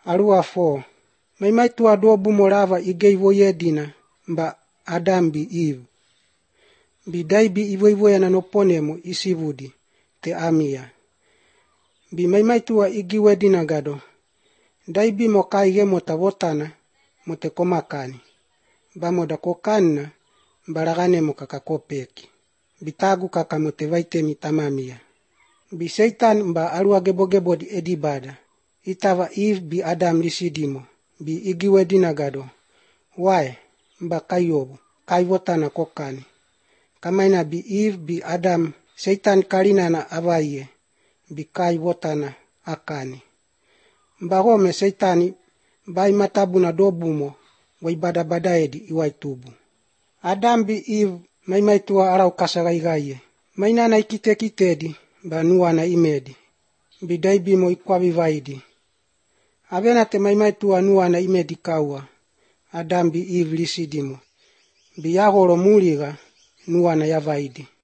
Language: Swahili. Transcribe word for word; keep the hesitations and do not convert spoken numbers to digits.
Arua fo. Maimai tua dobu morava igei voyedina mba Adam bi Eve. Bi dai bi ivo ivo yana no ponemo isivudi te amia. Bi maimai tua igi wedina gado. Dai bi mo kaige mo tavotana mo te komakani. Ba mo da kokanna baragane mo kakakopeki. Bitagu kaka mo te vaitemi tamamia. Bi Satan mba arua gebo gebo di edibada. Itava Eve bi Adam lisidimo. Bi igi wedina gado. Wae mba kayobu. Kaivotana kokani. Kamaina bi Eve bi Adam Satan karina na avaye. Bi kaivotana akani. Mba home Satani bai matabu na dobumo. Waibada badaedi iwaitubu. Adam bi Eve maimai tua arau kasagaigaye. Mainana ikite kitedi ba nuana imedi. Bidai bimo ikwabi vaidi. Avena te maimai tua nuana imedi kaua. Adam bi Eve lisidimo. Biyahoro muliga nuana ya vaidi.